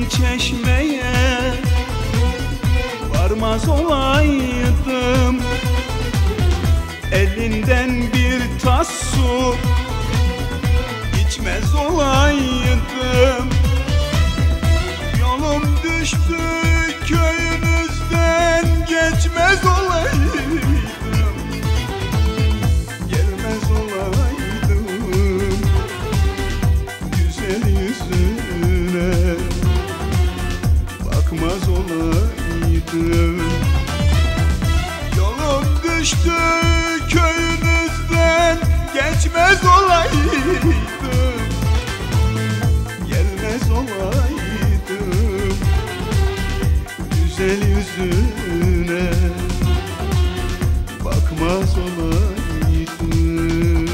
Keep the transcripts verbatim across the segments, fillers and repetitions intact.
çeşmeye varmaz olaydım, elinden bir tas su içmez olaydım. Yolum düştü köyünüzden, geçmez olaydım, gelmez olaydım güzel yüzüne, bakmaz olaydım. Yolum düştü köyünüzden, geçmez olaydım, gelmez olaydım güzel yüzüne, bakmaz olaydım.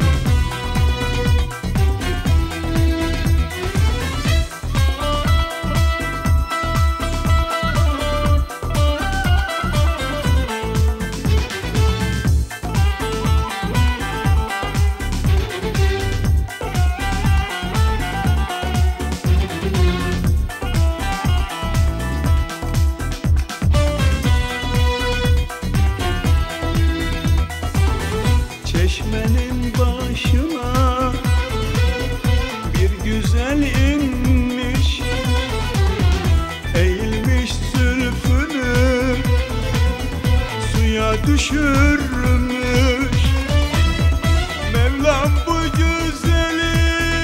Çeşmenin başına bir güzel inmiş, eğilmiş zülfünü suya düşürmüş. Mevlam bu güzeli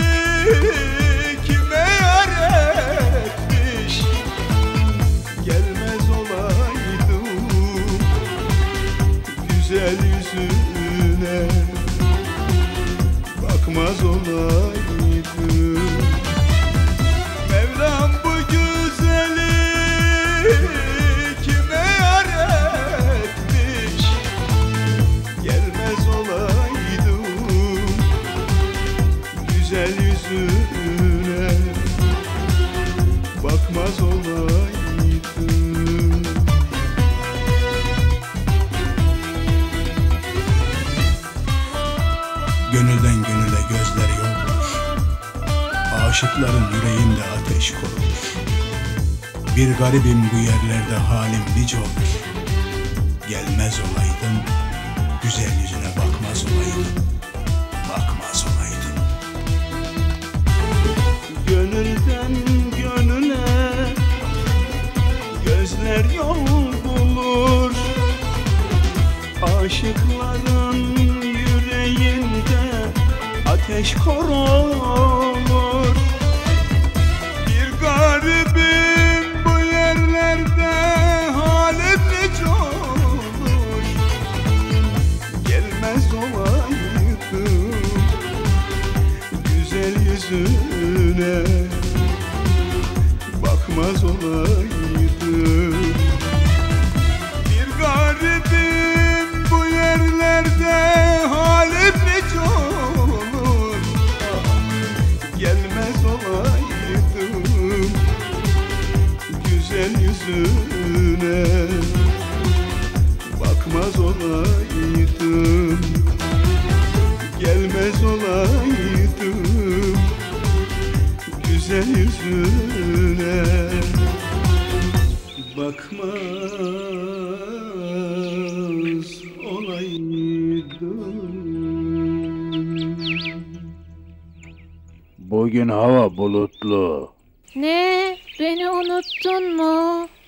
kime yar etmiş, gelmez olaydım güzel yüzüne, bakmaz olaydım. Mevlam bu güzeli kime yar etmiş, gelmez olaydım güzel yüzüne, bakmaz olaydım. Gönülden gönüle gözler yolmuş, aşıkların yüreğinde ateş korumuş. Bir garibim bu yerlerde, halim nice olur, gelmez olaydım güzel yüzüne, bakmaz olaydım, bakmaz olaydım. Gönülden gönüle gözler yol bulur, aşıkların yüreğinde ateş kor olur. Bir garibim bu yerlerde, halim nice olur, gelmez olaydım güzel yüzüne, bakmaz olaydım. Bir garibim bu yerlerde, halim nice olur, gelmez olaydım güzel yüzüne, bakmaz olaydım, gelmez olaydım güzel yüzüne, bakmaz olaydım. Bugün hava bulutlu. Ne? Beni unuttun mu?